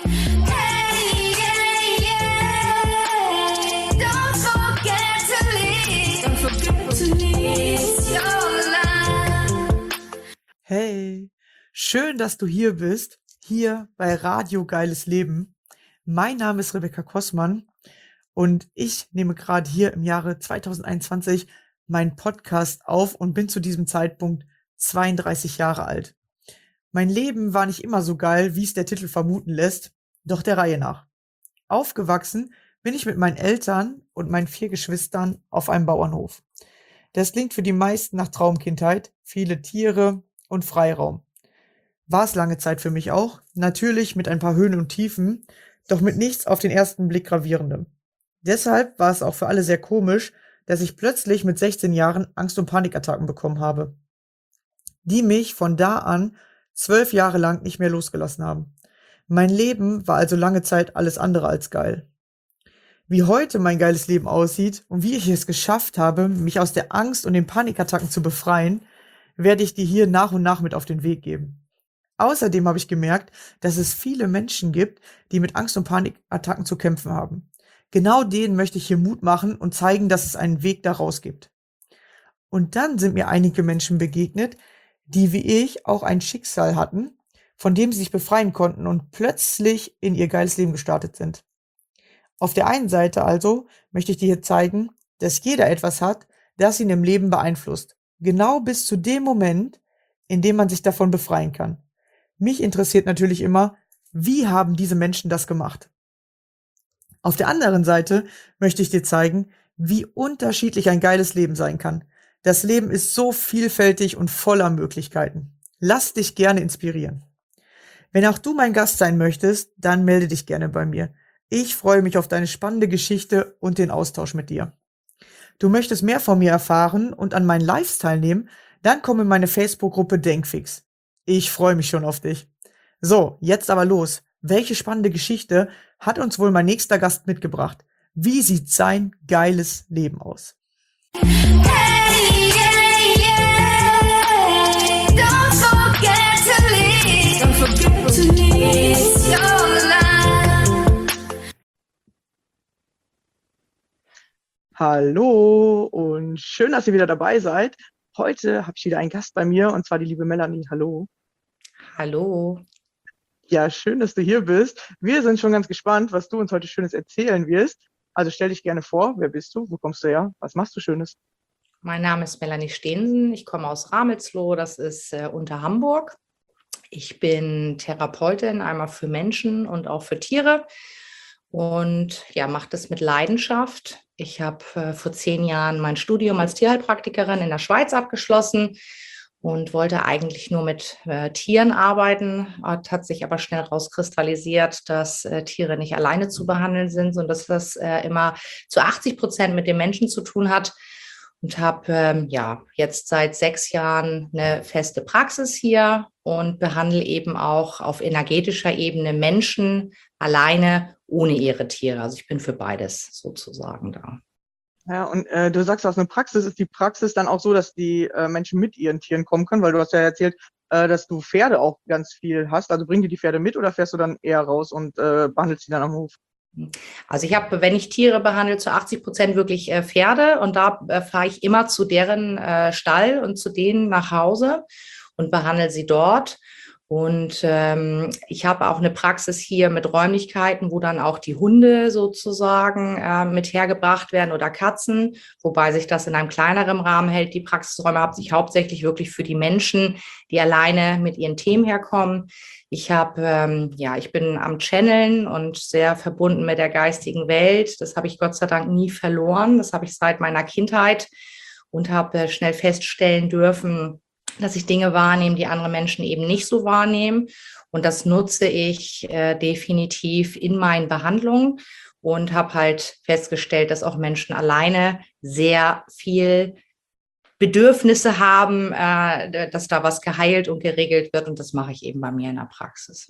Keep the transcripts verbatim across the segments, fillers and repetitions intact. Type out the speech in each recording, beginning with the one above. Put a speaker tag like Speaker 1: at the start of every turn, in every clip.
Speaker 1: Hey, yeah, yeah. Don't forget to leave. Don't forget to leave your life.
Speaker 2: Hey, schön, dass du hier bist, hier bei Radio Geiles Leben. Mein Name ist Rebecca Kossmann und ich nehme gerade hier im Jahre zweitausendeinundzwanzig meinen Podcast auf und bin zu diesem Zeitpunkt zweiunddreißig Jahre alt. Mein Leben war nicht immer so geil, wie es der Titel vermuten lässt, doch der Reihe nach. Aufgewachsen bin ich mit meinen Eltern und meinen vier Geschwistern auf einem Bauernhof. Das klingt für die meisten nach Traumkindheit, viele Tiere und Freiraum. War es lange Zeit für mich auch, natürlich mit ein paar Höhen und Tiefen, doch mit nichts auf den ersten Blick gravierendem. Deshalb war es auch für alle sehr komisch, dass ich plötzlich mit sechzehn Jahren Angst- und Panikattacken bekommen habe, die mich von da an zwölf Jahre lang nicht mehr losgelassen haben. Mein Leben war also lange Zeit alles andere als geil. Wie heute mein geiles Leben aussieht und wie ich es geschafft habe, mich aus der Angst und den Panikattacken zu befreien, werde ich dir hier nach und nach mit auf den Weg geben. Außerdem habe ich gemerkt, dass es viele Menschen gibt, die mit Angst- und Panikattacken zu kämpfen haben. Genau denen möchte ich hier Mut machen und zeigen, dass es einen Weg daraus gibt. Und dann sind mir einige Menschen begegnet, die wie ich auch ein Schicksal hatten, von dem sie sich befreien konnten und plötzlich in ihr geiles Leben gestartet sind. Auf der einen Seite also möchte ich dir hier zeigen, dass jeder etwas hat, das ihn im Leben beeinflusst. Genau bis zu dem Moment, in dem man sich davon befreien kann. Mich interessiert natürlich immer, wie haben diese Menschen das gemacht? Auf der anderen Seite möchte ich dir zeigen, wie unterschiedlich ein geiles Leben sein kann. Das Leben ist so vielfältig und voller Möglichkeiten. Lass dich gerne inspirieren. Wenn auch du mein Gast sein möchtest, dann melde dich gerne bei mir. Ich freue mich auf deine spannende Geschichte und den Austausch mit dir. Du möchtest mehr von mir erfahren und an meinen Lives teilnehmen, dann komm in meine Facebook-Gruppe Denkfix. Ich freue mich schon auf dich. So, jetzt aber los. Welche spannende Geschichte hat uns wohl mein nächster Gast mitgebracht? Wie sieht sein geiles Leben aus?
Speaker 1: Hey, yeah, yeah. Don't forget to leave. Don't forget to leave your life.
Speaker 2: Hallo und schön, dass ihr wieder dabei seid. Heute habe ich wieder einen Gast bei mir und zwar die liebe Melanie. Hallo.
Speaker 3: Hallo.
Speaker 2: Ja, schön, dass du hier bist. Wir sind schon ganz gespannt, was du uns heute Schönes erzählen wirst. Also stell dich gerne vor. Wer bist du? Wo kommst du her? Was machst du Schönes?
Speaker 3: Mein Name ist Melanie Steensen. Ich komme aus Ramelsloh, das ist äh, unter Hamburg. Ich bin Therapeutin, einmal für Menschen und auch für Tiere und ja, mache das mit Leidenschaft. Ich habe äh, vor zehn Jahren mein Studium als Tierheilpraktikerin in der Schweiz abgeschlossen und wollte eigentlich nur mit äh, Tieren arbeiten, hat, hat sich aber schnell rauskristallisiert, dass äh, Tiere nicht alleine zu behandeln sind und dass das äh, immer zu achtzig Prozent mit den Menschen zu tun hat. Und habe ähm, ja jetzt seit sechs Jahren eine feste Praxis hier und behandle eben auch auf energetischer Ebene Menschen alleine ohne ihre Tiere. Also ich bin für beides sozusagen da.
Speaker 2: Ja, und äh, du sagst, aus einer Praxis ist die Praxis dann auch so, dass die äh, Menschen mit ihren Tieren kommen können, weil du hast ja erzählt, äh, dass du Pferde auch ganz viel hast. Also bringen die die Pferde mit oder fährst du dann eher raus und äh, behandelst sie dann am Hof?
Speaker 3: Also ich habe, wenn ich Tiere behandle, zu achtzig Prozent wirklich äh, Pferde und da äh, fahre ich immer zu deren äh, Stall und zu denen nach Hause und behandle sie dort. Und ähm, ich habe auch eine Praxis hier mit Räumlichkeiten, wo dann auch die Hunde sozusagen äh, mit hergebracht werden oder Katzen, wobei sich das in einem kleineren Rahmen hält. Die Praxisräume habe ich hauptsächlich wirklich für die Menschen, die alleine mit ihren Themen herkommen. Ich habe, ähm, ja, ich bin am Channeln und sehr verbunden mit der geistigen Welt. Das habe ich Gott sei Dank nie verloren. Das habe ich seit meiner Kindheit und habe äh, schnell feststellen dürfen, dass ich Dinge wahrnehme, die andere Menschen eben nicht so wahrnehmen. Und das nutze ich äh, definitiv in meinen Behandlungen und habe halt festgestellt, dass auch Menschen alleine sehr viel Bedürfnisse haben, äh, dass da was geheilt und geregelt wird. Und das mache ich eben bei mir in der Praxis.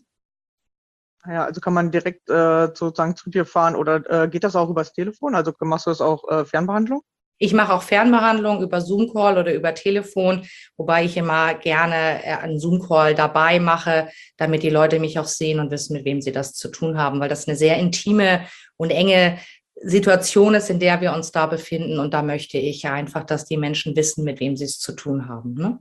Speaker 2: Ja, also kann man direkt äh, sozusagen zu dir fahren oder äh, geht das auch übers Telefon? Also machst du das auch äh, Fernbehandlung?
Speaker 3: Ich mache auch Fernbehandlung über Zoom-Call oder über Telefon, wobei ich immer gerne äh, einen Zoom-Call dabei mache, damit die Leute mich auch sehen und wissen, mit wem sie das zu tun haben, weil das eine sehr intime und enge Situation ist, in der wir uns da befinden. Und da möchte ich einfach, dass die Menschen wissen, mit wem sie es zu tun haben. Ne?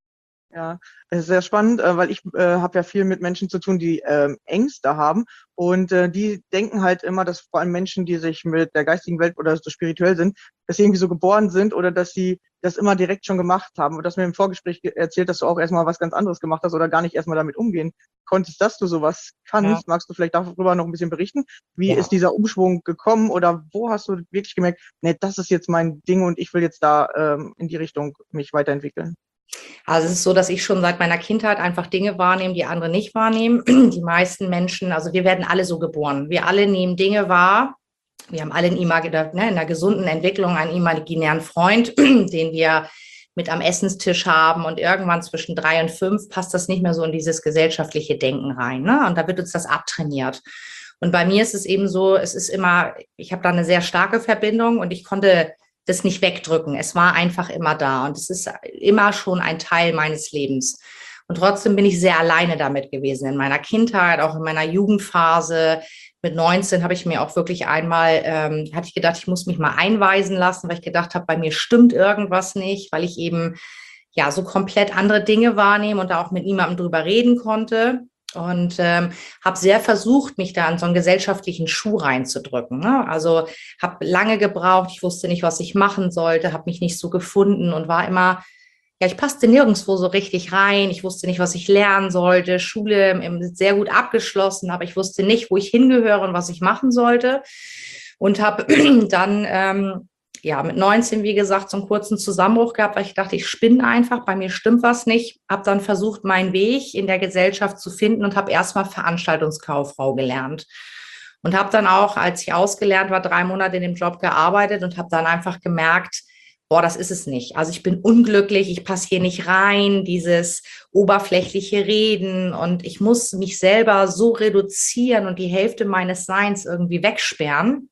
Speaker 2: Ja, es ist sehr spannend, äh, weil ich äh, habe ja viel mit Menschen zu tun, die ähm, Ängste haben und äh, die denken halt immer, dass vor allem Menschen, die sich mit der geistigen Welt oder so spirituell sind, dass sie irgendwie so geboren sind oder dass sie das immer direkt schon gemacht haben. Und das mir im Vorgespräch erzählt, dass du auch erstmal was ganz anderes gemacht hast oder gar nicht erstmal damit umgehen konntest, dass du sowas kannst. Ja. Magst du vielleicht darüber noch ein bisschen berichten? Wie ja. ist dieser Umschwung gekommen oder wo hast du wirklich gemerkt, nee, das ist jetzt mein Ding und ich will jetzt da ähm, in die Richtung mich weiterentwickeln?
Speaker 3: Also es ist so, dass ich schon seit meiner Kindheit einfach Dinge wahrnehme, die andere nicht wahrnehmen. Die meisten Menschen, also wir werden alle so geboren. Wir alle nehmen Dinge wahr. Wir haben alle in, imag- ne, in einer gesunden Entwicklung einen imaginären Freund, den wir mit am Essenstisch haben. Und irgendwann zwischen drei und fünf passt das nicht mehr so in dieses gesellschaftliche Denken rein. Ne? Und da wird uns das abtrainiert. Und bei mir ist es eben so, es ist immer, ich habe da eine sehr starke Verbindung und ich konnte das nicht wegdrücken. Es war einfach immer da und es ist immer schon ein Teil meines Lebens. Und trotzdem bin ich sehr alleine damit gewesen in meiner Kindheit, auch in meiner Jugendphase. Mit neunzehn habe ich mir auch wirklich einmal, ähm, hatte ich gedacht, ich muss mich mal einweisen lassen, weil ich gedacht habe, bei mir stimmt irgendwas nicht, weil ich eben ja so komplett andere Dinge wahrnehme und da auch mit niemandem drüber reden konnte. Und ähm, habe sehr versucht, mich da in so einen gesellschaftlichen Schuh reinzudrücken. Ne? Also habe lange gebraucht, ich wusste nicht, was ich machen sollte, habe mich nicht so gefunden und war immer, ja, ich passte nirgendwo so richtig rein. Ich wusste nicht, was ich lernen sollte. Schule sehr gut abgeschlossen, aber ich wusste nicht, wo ich hingehöre und was ich machen sollte. Und habe dann ähm, ja, mit neunzehn, wie gesagt, so einen kurzen Zusammenbruch gehabt, weil ich dachte, ich spinne einfach, bei mir stimmt was nicht. Habe dann versucht, meinen Weg in der Gesellschaft zu finden und habe erstmal Veranstaltungskauffrau gelernt. Und habe dann auch, als ich ausgelernt war, drei Monate in dem Job gearbeitet und habe dann einfach gemerkt, boah, das ist es nicht. Also ich bin unglücklich, ich passe hier nicht rein, dieses oberflächliche Reden und ich muss mich selber so reduzieren und die Hälfte meines Seins irgendwie wegsperren.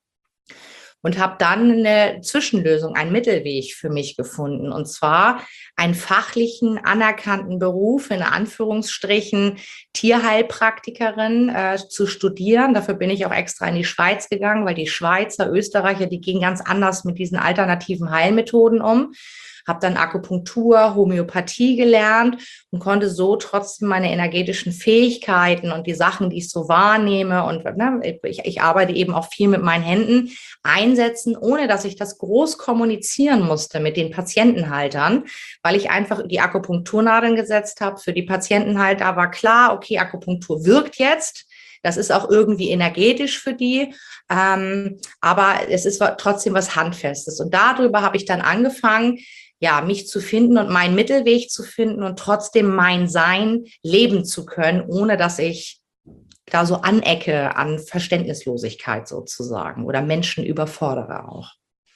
Speaker 3: Und habe dann eine Zwischenlösung, einen Mittelweg für mich gefunden. Und zwar einen fachlichen, anerkannten Beruf, in Anführungsstrichen Tierheilpraktikerin äh, zu studieren. Dafür bin ich auch extra in die Schweiz gegangen, weil die Schweizer, Österreicher, die gehen ganz anders mit diesen alternativen Heilmethoden um. Habe dann Akupunktur, Homöopathie gelernt und konnte so trotzdem meine energetischen Fähigkeiten und die Sachen, die ich so wahrnehme und ne, ich, ich arbeite eben auch viel mit meinen Händen, einsetzen, ohne dass ich das groß kommunizieren musste mit den Patientenhaltern, weil ich einfach die Akupunkturnadeln gesetzt habe. Für die Patientenhalter war klar, okay, Akupunktur wirkt jetzt. Das ist auch irgendwie energetisch für die, ähm, aber es ist trotzdem was Handfestes. Und darüber habe ich dann angefangen, ja, mich zu finden und meinen Mittelweg zu finden und trotzdem mein Sein leben zu können, ohne dass ich da so anecke an Verständnislosigkeit sozusagen oder Menschen überfordere auch.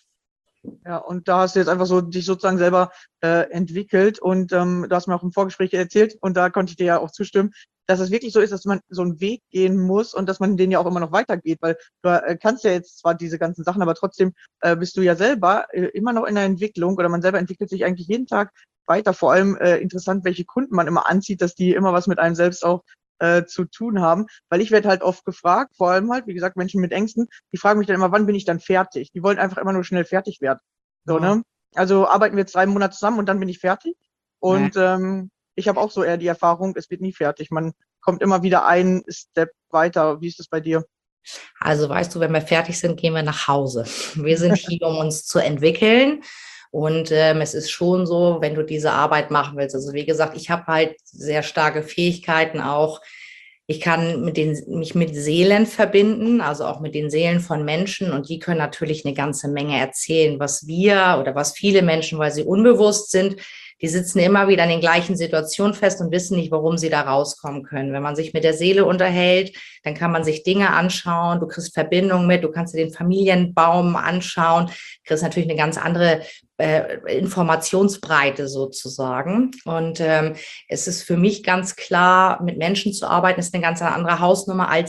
Speaker 2: Ja, und da hast du jetzt einfach so dich sozusagen selber äh, entwickelt und ähm, du hast mir auch im Vorgespräch erzählt und da konnte ich dir ja auch zustimmen, dass es wirklich so ist, dass man so einen Weg gehen muss und dass man den ja auch immer noch weitergeht, weil du äh, kannst ja jetzt zwar diese ganzen Sachen, aber trotzdem äh, bist du ja selber äh, immer noch in der Entwicklung oder man selber entwickelt sich eigentlich jeden Tag weiter. Vor allem äh, interessant, welche Kunden man immer anzieht, dass die immer was mit einem selbst auch äh, zu tun haben, weil ich werde halt oft gefragt, vor allem halt, wie gesagt, Menschen mit Ängsten, die fragen mich dann immer, wann bin ich dann fertig? Die wollen einfach immer nur schnell fertig werden. So, ja. Ne? Also arbeiten wir jetzt drei Monate zusammen und dann bin ich fertig. Und ja. ähm, ich habe auch so eher die Erfahrung, es wird nie fertig. Man kommt immer wieder einen Step weiter. Wie ist das bei dir?
Speaker 3: Also weißt du, wenn wir fertig sind, gehen wir nach Hause. Wir sind hier, um uns zu entwickeln. Und ähm, es ist schon so, wenn du diese Arbeit machen willst. Also wie gesagt, ich habe halt sehr starke Fähigkeiten auch. Ich kann mit den, mich mit Seelen verbinden, also auch mit den Seelen von Menschen. Und die können natürlich eine ganze Menge erzählen, was wir oder was viele Menschen, weil sie unbewusst sind, die sitzen immer wieder in den gleichen Situationen fest und wissen nicht, warum sie da rauskommen können. Wenn man sich mit der Seele unterhält, dann kann man sich Dinge anschauen, du kriegst Verbindung mit, du kannst dir den Familienbaum anschauen, kriegst natürlich eine ganz andere äh, Informationsbreite sozusagen. Und ähm, es ist für mich ganz klar, mit Menschen zu arbeiten, ist eine ganz andere Hausnummer als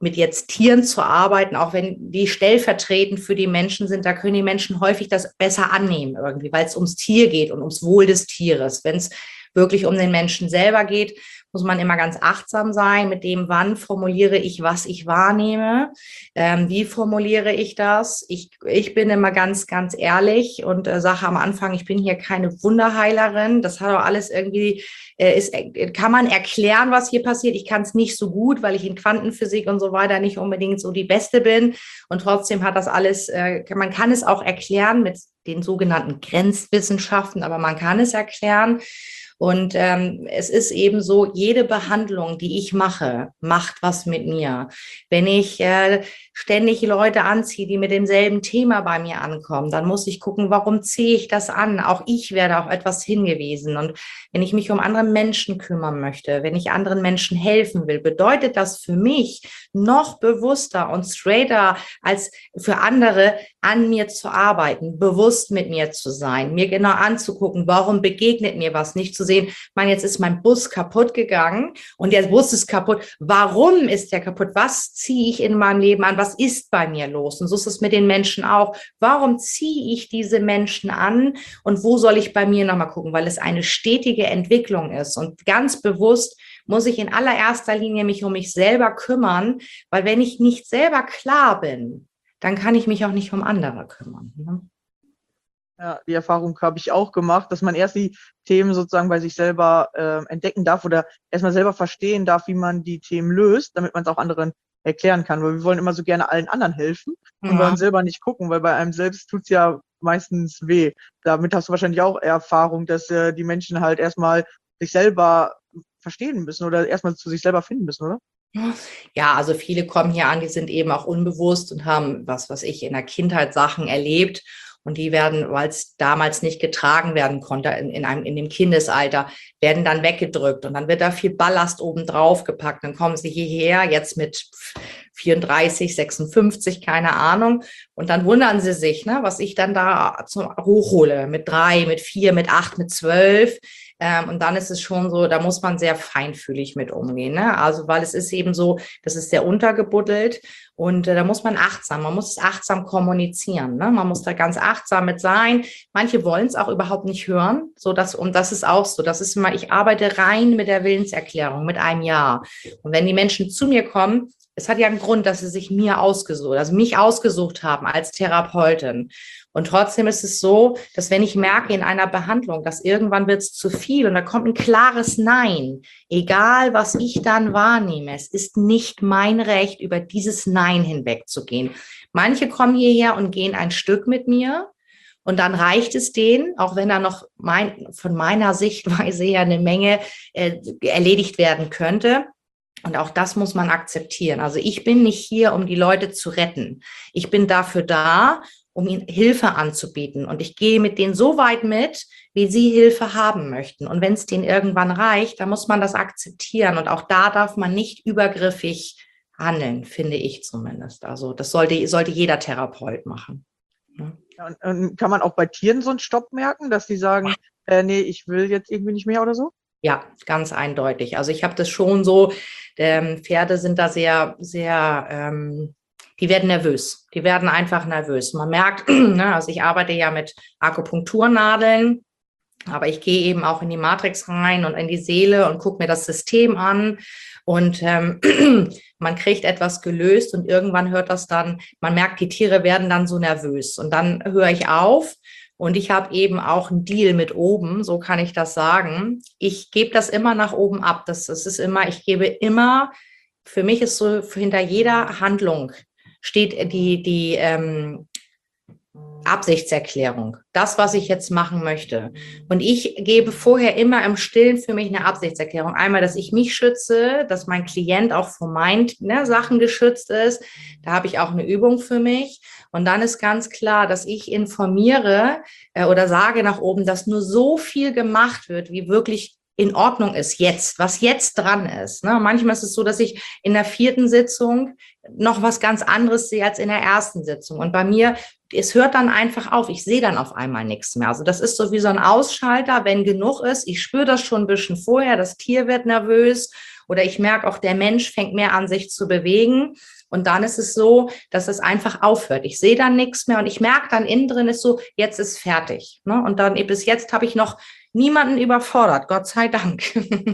Speaker 3: mit jetzt Tieren zu arbeiten, auch wenn die stellvertretend für die Menschen sind, da können die Menschen häufig das besser annehmen irgendwie, weil es ums Tier geht und ums Wohl des Tieres. Wenn es wirklich um den Menschen selber geht, muss man immer ganz achtsam sein mit dem, wann formuliere ich, was ich wahrnehme, ähm, wie formuliere ich das. Ich, ich bin immer ganz, ganz ehrlich und äh, sage am Anfang, ich bin hier keine Wunderheilerin. Das hat auch alles irgendwie, äh, ist, äh, kann man erklären, was hier passiert. Ich kann es nicht so gut, weil ich in Quantenphysik und so weiter nicht unbedingt so die Beste bin. Und trotzdem hat das alles, äh, man kann es auch erklären mit den sogenannten Grenzwissenschaften, aber man kann es erklären. Und ähm, es ist eben so, jede Behandlung, die ich mache, macht was mit mir. Wenn ich äh, ständig Leute anziehe, die mit demselben Thema bei mir ankommen, dann muss ich gucken, warum ziehe ich das an? Auch ich werde auf etwas hingewiesen. Und wenn ich mich um andere Menschen kümmern möchte, wenn ich anderen Menschen helfen will, bedeutet das für mich noch bewusster und straighter als für andere, an mir zu arbeiten, bewusst mit mir zu sein, mir genau anzugucken, warum begegnet mir was, nicht zu sehen, man, jetzt ist mein Bus kaputt gegangen und der Bus ist kaputt. Warum ist der kaputt? Was ziehe ich in meinem Leben an? Was ist bei mir los? Und so ist es mit den Menschen auch. Warum ziehe ich diese Menschen an und wo soll ich bei mir nochmal gucken? Weil es eine stetige Entwicklung ist und ganz bewusst muss ich in allererster Linie mich um mich selber kümmern, weil wenn ich nicht selber klar bin, dann kann ich mich auch nicht um andere kümmern. Ne?
Speaker 2: Ja, die Erfahrung habe ich auch gemacht, dass man erst die Themen sozusagen bei sich selber äh, entdecken darf oder erstmal selber verstehen darf, wie man die Themen löst, damit man es auch anderen erklären kann. Weil wir wollen immer so gerne allen anderen helfen und
Speaker 3: Ja.
Speaker 2: wollen selber nicht gucken, weil bei einem selbst tut's ja meistens weh. Damit hast du wahrscheinlich auch Erfahrung, dass äh, die Menschen halt erstmal sich selber verstehen müssen oder erstmal zu sich selber finden müssen, oder?
Speaker 3: Ja, also viele kommen hier an, die sind eben auch unbewusst und haben, was weiß ich, in der Kindheit Sachen erlebt. Und die werden, weil es damals nicht getragen werden konnte, in, in, einem, in dem Kindesalter, werden dann weggedrückt. Und dann wird da viel Ballast oben drauf gepackt. Dann kommen sie hierher, jetzt mit vierunddreißig, sechsundfünfzig, keine Ahnung. Und dann wundern sie sich, ne, was ich dann da zum, hochhole. Mit drei, mit vier, mit acht, mit zwölf. Ähm, und dann ist es schon so, da muss man sehr feinfühlig mit umgehen. Ne? Also, weil es ist eben so, das ist sehr untergebuddelt. Und äh, da muss man achtsam, man muss es achtsam kommunizieren. Ne? Man muss da ganz achtsam mit sein. Manche wollen es auch überhaupt nicht hören. So dass, und das ist auch so. Das ist immer, ich arbeite rein mit der Willenserklärung, mit einem Ja. Und wenn die Menschen zu mir kommen, es hat ja einen Grund, dass sie sich mir ausgesucht, also mich ausgesucht haben als Therapeutin. Und trotzdem ist es so, dass wenn ich merke in einer Behandlung, dass irgendwann wird es zu viel und da kommt ein klares Nein, egal was ich dann wahrnehme, es ist nicht mein Recht, über dieses Nein hinwegzugehen. Manche kommen hierher und gehen ein Stück mit mir und dann reicht es denen, auch wenn da noch mein, von meiner Sichtweise her eine Menge äh, erledigt werden könnte. Und auch das muss man akzeptieren. Also ich bin nicht hier, um die Leute zu retten. Ich bin dafür da, um ihnen Hilfe anzubieten. Und ich gehe mit denen so weit mit, wie sie Hilfe haben möchten. Und wenn es denen irgendwann reicht, dann muss man das akzeptieren. Und auch da darf man nicht übergriffig handeln, finde ich zumindest. Also das sollte, sollte jeder Therapeut machen. Ne?
Speaker 2: Und, und kann man auch bei Tieren so einen Stopp merken, dass die sagen, äh, nee, ich will jetzt irgendwie nicht mehr oder so?
Speaker 3: Ja, ganz eindeutig. Also ich habe das schon so, ähm, Pferde sind da sehr, sehr, ähm, die werden nervös. Die werden einfach nervös. Man merkt, ne, also ich arbeite ja mit Akupunkturnadeln, aber ich gehe eben auch in die Matrix rein und in die Seele und gucke mir das System an. Und ähm, man kriegt etwas gelöst und irgendwann hört das dann, man merkt, die Tiere werden dann so nervös. Und dann höre ich auf. Und ich habe eben auch einen Deal mit oben, so kann ich das sagen. Ich gebe das immer nach oben ab. Das, das ist immer, ich gebe immer, für mich ist so, hinter jeder Handlung steht die, die ähm, Absichtserklärung. Das, was ich jetzt machen möchte. Und ich gebe vorher immer im Stillen für mich eine Absichtserklärung. Einmal, dass ich mich schütze, dass mein Klient auch vor meinen ne, Sachen geschützt ist. Da habe ich auch eine Übung für mich. Und dann ist ganz klar, dass ich informiere äh, oder sage nach oben, dass nur so viel gemacht wird, wie wirklich in Ordnung ist jetzt, was jetzt dran ist. Ne? Manchmal ist es so, dass ich in der vierten Sitzung noch was ganz anderes sehe als in der ersten Sitzung. Und bei mir, es hört dann einfach auf. Ich sehe dann auf einmal nichts mehr. Also das ist so wie so ein Ausschalter, wenn genug ist. Ich spüre das schon ein bisschen vorher. Das Tier wird nervös Oder ich merke auch, der Mensch fängt mehr an, sich zu bewegen. Und dann ist es so, dass es einfach aufhört. Ich sehe dann nichts mehr und ich merke dann innen drin ist so, jetzt ist fertig. Ne? Und dann bis jetzt habe ich noch niemanden überfordert, Gott sei Dank.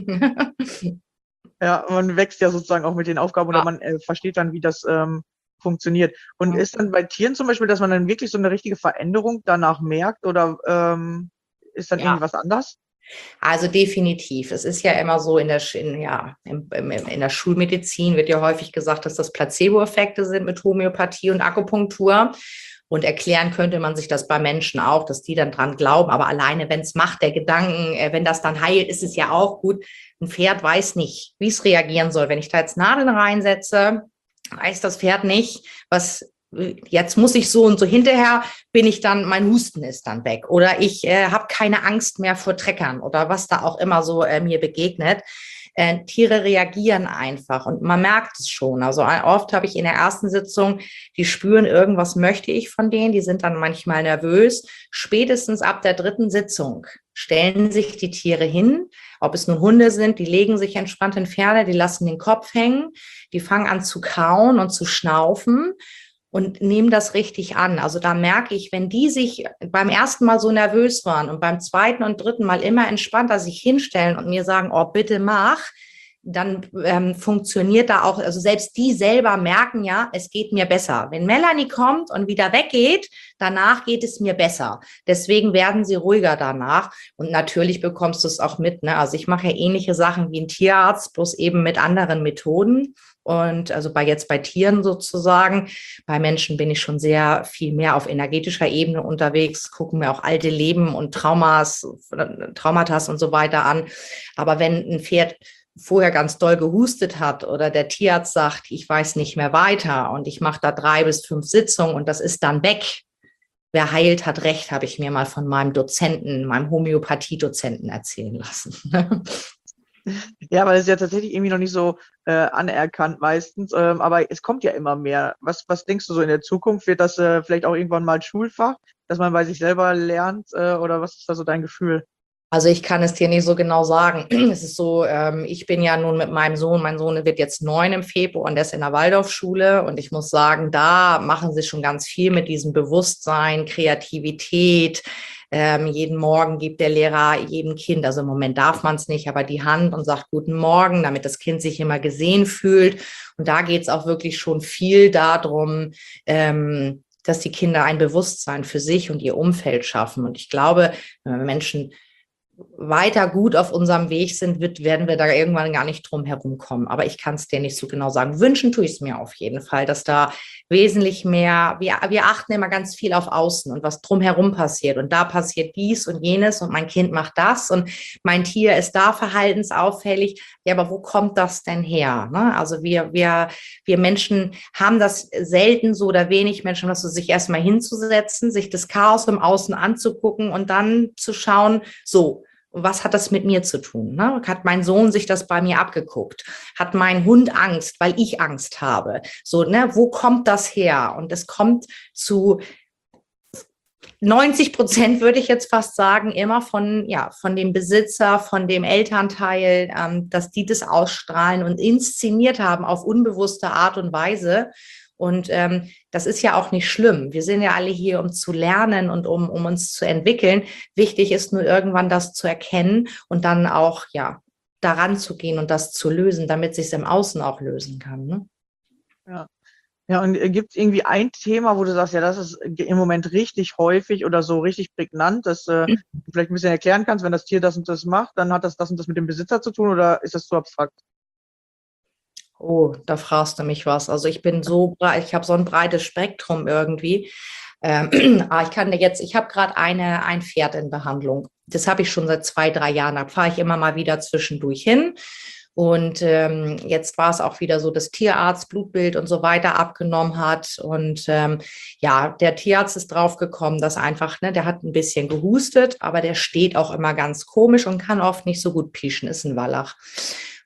Speaker 2: Ja, man wächst ja sozusagen auch mit den Aufgaben oder
Speaker 3: Ja.
Speaker 2: man äh, versteht dann, wie das ähm, funktioniert. Und
Speaker 3: Ja.
Speaker 2: ist dann bei Tieren zum Beispiel, dass man dann wirklich so eine richtige Veränderung danach merkt oder ähm, ist dann
Speaker 3: Ja.
Speaker 2: irgendwie was anders?
Speaker 3: Also definitiv. Es ist ja immer so in der, Sch- in, ja, im, im, in der Schulmedizin wird ja häufig gesagt, dass das Placebo-Effekte sind mit Homöopathie und Akupunktur. Und erklären könnte man sich das bei Menschen auch, dass die dann dran glauben. Aber alleine, wenn es macht, der Gedanken, äh, wenn das dann heilt, ist es ja auch gut. Ein Pferd weiß nicht, wie es reagieren soll. Wenn ich da jetzt Nadeln reinsetze, weiß das Pferd nicht, was jetzt muss ich so und so, hinterher bin ich dann, mein Husten ist dann weg oder ich äh, habe keine Angst mehr vor Treckern oder was da auch immer so äh, mir begegnet. Äh, Tiere reagieren einfach und man merkt es schon. Also äh, oft habe ich in der ersten Sitzung, die spüren, irgendwas möchte ich von denen, die sind dann manchmal nervös. Spätestens ab der dritten Sitzung stellen sich die Tiere hin, ob es nun Hunde sind, die legen sich entspannt in Pferde, die lassen den Kopf hängen, die fangen an zu kauen und zu schnaufen und nehmen das richtig an. Also da merke ich, wenn die sich beim ersten Mal so nervös waren und beim zweiten und dritten Mal immer entspannter sich hinstellen und mir sagen, oh, bitte mach, dann ähm, funktioniert da auch, also selbst die selber merken ja, es geht mir besser. Wenn Melanie kommt und wieder weggeht, danach geht es mir besser. Deswegen werden sie ruhiger danach. Und natürlich bekommst du es auch mit. Ne? Also ich mache ja ähnliche Sachen wie ein Tierarzt, bloß eben mit anderen Methoden. Und also bei jetzt bei Tieren sozusagen, bei Menschen bin ich schon sehr viel mehr auf energetischer Ebene unterwegs, gucken mir auch alte Leben und Traumas, Traumata und so weiter an. Aber wenn ein Pferd vorher ganz doll gehustet hat oder der Tierarzt sagt, ich weiß nicht mehr weiter und ich mache da drei bis fünf Sitzungen und das ist dann weg. Wer heilt, hat recht, habe ich mir mal von meinem Dozenten, meinem Homöopathie-Dozenten erzählen lassen.
Speaker 2: Ja, weil es ist ja tatsächlich irgendwie noch nicht so äh, anerkannt meistens, ähm, aber es kommt ja immer mehr. Was, was denkst du so in der Zukunft? Wird das äh, vielleicht auch irgendwann mal Schulfach, dass man bei sich selber lernt äh, oder was ist da so dein Gefühl?
Speaker 3: Also ich kann es dir nicht so genau sagen. Es ist so, ähm, ich bin ja nun mit meinem Sohn, mein Sohn wird jetzt neun im Februar und der ist in der Waldorfschule und ich muss sagen, da machen sie schon ganz viel mit diesem Bewusstsein, Kreativität. Ähm, jeden Morgen gibt der Lehrer jedem Kind, also im Moment darf man es nicht, aber die Hand und sagt Guten Morgen, damit das Kind sich immer gesehen fühlt. Und da geht es auch wirklich schon viel darum, ähm, dass die Kinder ein Bewusstsein für sich und ihr Umfeld schaffen. Und ich glaube, wenn wir Menschen weiter gut auf unserem Weg sind, wird, werden wir da irgendwann gar nicht drum herum kommen. Aber ich kann es dir nicht so genau sagen. Wünschen tue ich es mir auf jeden Fall, dass da wesentlich mehr, wir, wir achten immer ganz viel auf Außen und was drumherum passiert. Und da passiert dies und jenes und mein Kind macht das und mein Tier ist da verhaltensauffällig. Ja, aber wo kommt das denn her? Ne? Also wir, wir, wir Menschen haben das selten so oder wenig Menschen, dass sich erstmal hinzusetzen, sich das Chaos im Außen anzugucken und dann zu schauen, so, was hat das mit mir zu tun? Ne? Hat mein Sohn sich das bei mir abgeguckt? Hat mein Hund Angst, weil ich Angst habe? So, ne, wo kommt das her? Und es kommt zu neunzig Prozent, würde ich jetzt fast sagen, immer von, ja, von dem Besitzer, von dem Elternteil, ähm, dass die das ausstrahlen und inszeniert haben auf unbewusste Art und Weise. Und ähm, das ist ja auch nicht schlimm. Wir sind ja alle hier, um zu lernen und um, um uns zu entwickeln. Wichtig ist nur irgendwann das zu erkennen und dann auch ja daran zu gehen und das zu lösen, damit sich es im Außen auch lösen kann. Ne?
Speaker 2: Ja. Ja, und äh, gibt es irgendwie ein Thema, wo du sagst, ja, das ist im Moment richtig häufig oder so richtig prägnant, dass äh, du vielleicht ein bisschen erklären kannst, wenn das Tier das und das macht, dann hat das das und das mit dem Besitzer zu tun oder ist das zu abstrakt?
Speaker 3: Oh, da fragst du mich was. Also ich bin so breit, ich habe so ein breites Spektrum irgendwie. Ähm, aber ich kann dir jetzt, ich habe gerade eine, ein Pferd in Behandlung. Das habe ich schon seit zwei, drei Jahren. Da fahre ich immer mal wieder zwischendurch hin. Und ähm, jetzt war es auch wieder so, dass Tierarzt Blutbild und so weiter abgenommen hat. Und ähm, ja, der Tierarzt ist draufgekommen, dass einfach, ne, der hat ein bisschen gehustet, aber der steht auch immer ganz komisch und kann oft nicht so gut pieschen, ist ein Wallach.